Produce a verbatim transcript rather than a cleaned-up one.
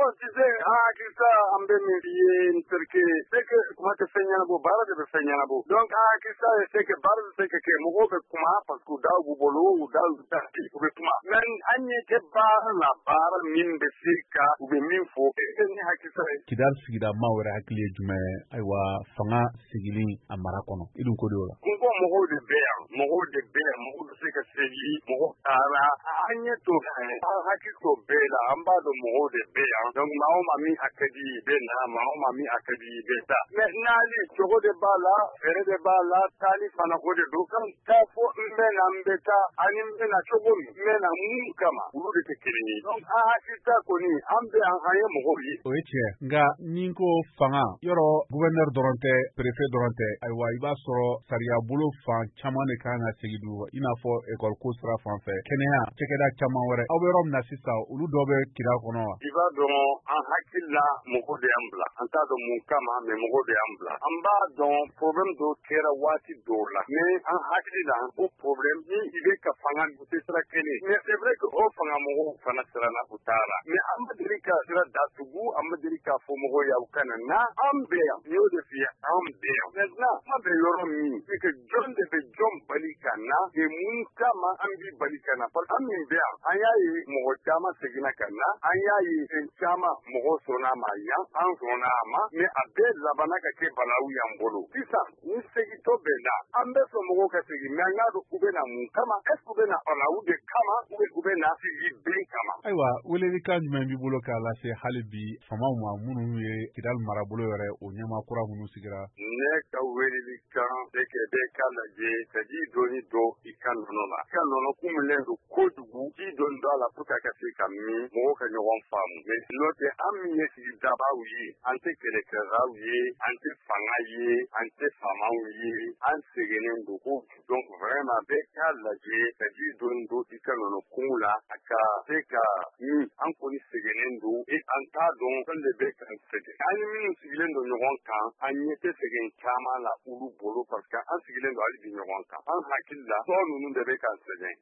Bon, tu sais, en hakilisa an bɛ min f'i ye n terikɛ c'est que kuma tɛ fɛn ɲɛnabɔ baara de bɛ fɛn ɲɛnabɔ donc en hakilisa ye c'est que baara bɛ se ka kɛ mɔgɔw bɛ kuma parce que u daw b'u bolo u daw da u bɛ kuma mais an ɲɛ tɛ baara la baara min bɛ se ka u bɛ min fɔ e ni hakilisa ye. Kidal sigida maa wɛrɛ hakili ye jumɛn ayiwa fanga sigili a mara kɔnɔ i dun ko de o la. N ko mɔgɔw de bɛ yan mɔgɔw de bɛ yan mɔgɔw bɛ se ka segi mɔgɔ taara an ɲɛ to an hakili to bɛɛ la an b'a dɔn mɔgɔw de bɛ yan donc maa o maa min a ka di bɛ na maa o maa min a ka di bɛ taa mais n'ali cogo de b'a la fɛɛrɛ de b'a la taali fana ko de don kan taa fɔ n bɛ na n bɛ taa ani n bɛ na cogo min n bɛ na mun kama olu de tɛ kelen ye donc an hakili ta kɔni an bɛ yan an ye mɔgɔw ye. O ye tiɲɛ nka ni ko fanga yɔrɔ gouverneur dɔrɔn tɛ préfet dɔrɔn tɛ ayiwa i b'a sɔrɔ sariya bolo fan caman de kan ka segi du i n'a fɔ école ko sira fan fɛ kɛnɛya cɛkɛda caman wɛrɛ aw bɛ yɔrɔ min na sisan olu dɔ bɛ kira kɔnɔ wa. I b'a dɔn an hakili la mɔgɔ de y'an bila an t'a dɔn mun kama mais mɔgɔ de y'an bila an b'a dɔn problème dɔ kɛra waati dɔw la mais an hakili la o problème ni i bɛ ka fanga u tɛ sira kelen mais c'est vrai que o fanga mɔgɔw fana siranna u taara mais an ma deli ka sira datugu an ma deli k'a fɔ mɔgɔw ye u kana na an bɛ yan n y'o de f'i ye an bɛ yan maintenant an bɛ yɔrɔ min c'est que jɔn de bɛ jɔn bali ka na et mun kama an b'i bali ka na parce que an min bɛ yan an y'a ye mɔgɔ caman seginna ka na an y'a ye fɛn caman mɔgɔ sɔnna a ma yan an sɔnna a ma mais a bɛɛ labanna ka kɛ balawu y'an bolo sisan ni segitɔ bɛ na an bɛ fɛ mɔgɔw ka segin mais an y'a dɔn u bɛ na mun kama est ce que u bɛ na balawu de kama ou bien u bɛ na sigi bin kama. Ayiwa welelikan jumɛn b'i bolo k'a lase hali bi famaw ma minnu ye Kidal marabolo yɛrɛ o ɲɛma kura minnu sigira. Ne ka welelikan c'est que bɛɛ k'a lajɛ taji dɔɔni don i ka nɔnɔ la i ka nɔnɔ kunbɛnlen don kojugu ji dɔɔni don a la pour que a ka se ka min mɔgɔw ka ɲɔgɔn faamu mais n'o tɛ an min ye sigidabaw ye an tɛ kɛlɛkɛlaw ye an tɛ fanga ye an tɛ faamaw ye an seginnen don ko donc vraiment bɛɛ k'a lajɛ taji dɔɔni don i ka nɔnɔ kungo la a ka se ka min an kɔni seginnen don et an t'a dɔn fɛn de bɛ k'an sɛgɛn an ni minnu sigilen don ɲɔgɔn kan an ɲɛ tɛ sɛgɛn caman la olu bolo parce que an sigilen don hali bi ɲɔgɔn kan an hakili la tɔ ninnu de bɛ k'an sɛgɛn